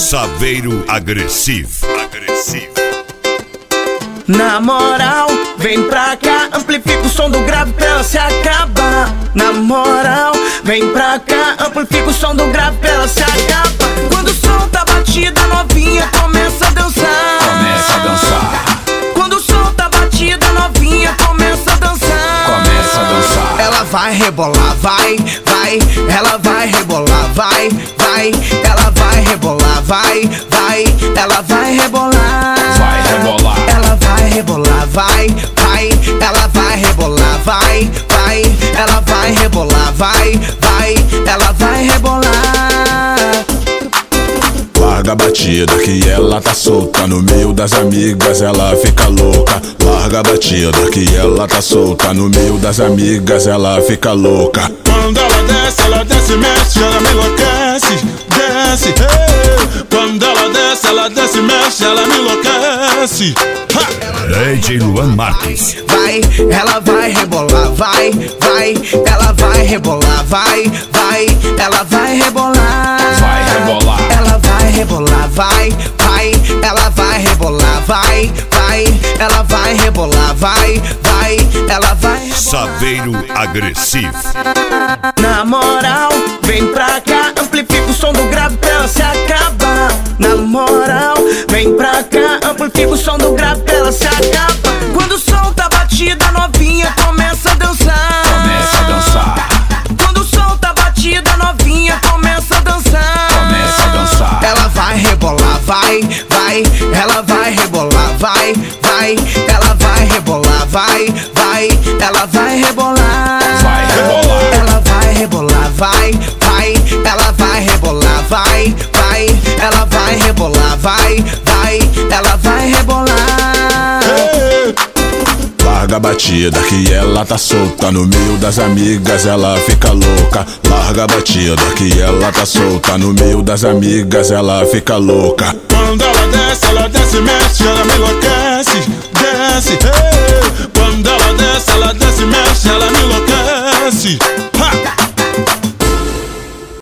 Saveiro agressivo. Na moral, vem pra cá, amplifica o som do grave pra ela se acabar. Na moral, vem pra cá, amplifica o som do grave pra ela se acabar. Quando o som tá batida, novinha começa a dançar. Começa a dançar. Quando o som tá batida, novinha começa a dançar. Começa a dançar. Ela vai rebolar, vai. Ela vai rebolar, vai. Ela vai rebolar, vai. Ela vai rebolar. Vai rebolar. Ela vai rebolar, vai. Ela vai rebolar, vai. Ela vai rebolar, vai. Ela vai rebolar. Larga a batida que ela tá solta, no meio das amigas ela fica louca. Larga a batida que ela tá solta, no meio das amigas ela fica louca. Quando ela desce, mexe, ela me enlouquece. Desce, hey. Quando ela desce, mexe, ela me enlouquece. DJ Luan Marques. Vai, ela vai rebolar, vai. Ela vai rebolar, vai. Ela vai rebolar. Vai rebolar. Ela vai rebolar, vai. Ela vai rebolar, vai. Ela vai rebolar, vai. Ela vai rebolar. Saveiro agressivo. Na moral, vem pra cá, amplifica o som do grave pra ela se acabar. Na moral, vem pra cá, amplifica o som do grave pra ela se acabar. Quando o som tá batida, novinha começa a dançar. Começa a dançar. Quando o som tá batida, novinha começa a dançar. Começa a dançar. Ela vai rebolar, vai. Ela vai rebolar, vai. Ela vai rebolar, vai. Ela vai rebolar. Vai rebolar. Ela vai rebolar, vai. Ela vai rebolar, vai. Ela vai rebolar, vai. Ela vai rebolar. Larga a batida que ela tá solta, no meio das amigas ela fica louca. Larga a batida que ela tá solta, no meio das amigas ela fica louca. Quando ela desce, mexe, ela me enlouquece.